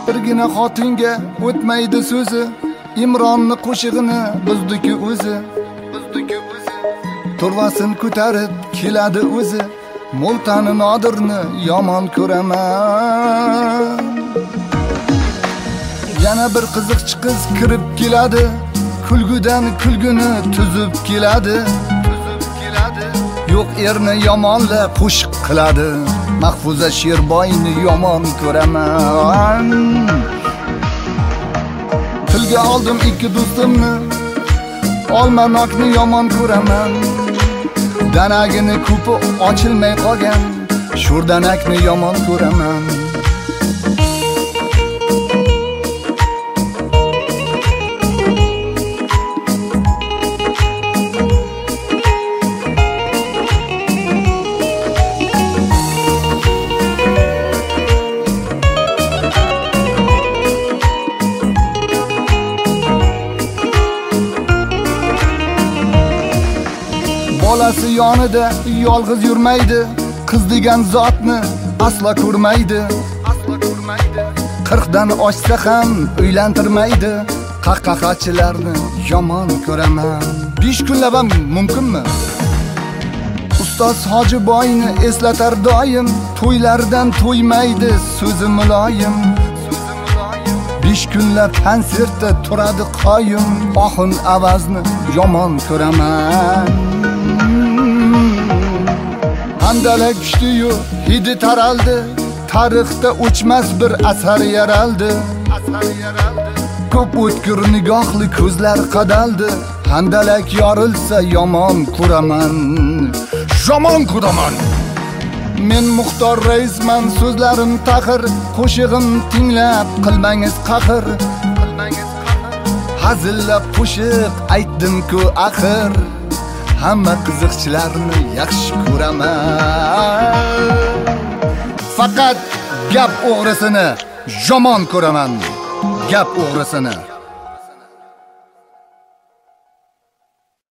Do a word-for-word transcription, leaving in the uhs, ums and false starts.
birgina xotinga o'tmaydi so'zi, Imronni qo'shig'ini buzdi-ku o'zi, buzdi-ku o'zi. Turvasin ko'tarib keladi o'zi, Mo'ltani Nodirni yomon ko'raman. Yana bir qiziqchi qiz kirib keladi, kulgudan kulguni tuzib keladi, tuzib keladi. Yo'q erni yomonlab qo'shiq qiladi, Mahfuza Sherboyni yomon ko'raman. Tilga oldim ikki do'stimni, Olmanokni yomon ko'raman. Danagini ko'pi ochilmay qolgan, Sho'rdanakni yomon ko'raman. Bolasi yonida yolg'iz yurmaydi, qiz degan zotni aslo ko'rmaydi, aslo ko'rmaydi. qirqdan oshsa ham uylantirmaydi, qahqahachilarni yomon ko'raman. besh kunlab ham mumkinmi? Ustoz Hojiboyni eslatar doim, to'ylardan to'ymaydi so'zi muloyim, so'zi muloyim. besh kunlab konsertda turadi qoyim, oxun avazni yomon ko'raman. Handalak kuchdi-yu, hidi taraldi, tarixda o'chmas bir asar yaraldi, asar yaraldi. Ko'p o'tkir nigohli ko'zlar qadaldi, handalak yorilsa yomon ko'raman, yomon ko'raman. Men Muxtor raisman, so'zlarim taqir, qo'shig'im tinglab qilmangiz qahr, qilmangiz qahr. Hazillab qo'shiq aytdim-ku axir, hamma qiziqchilarni yaxshi ko'raman. Faqat gap o'g'risini yomon ko'raman, gap o'g'risini.